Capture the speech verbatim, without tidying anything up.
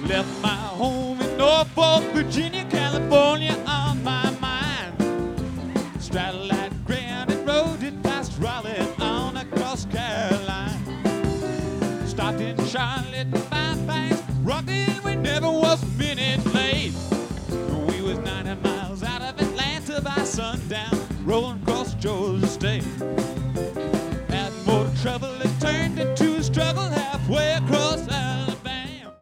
Left my home in Norfolk, Virginia, California on my mind. Straddled that Granite Road, it passed Raleigh on across Caroline. Stopped in Charlotte, Fairbanks, Rocklin, we never was a minute late. We was ninety miles out of Atlanta by sundown, rolling across Georgia State.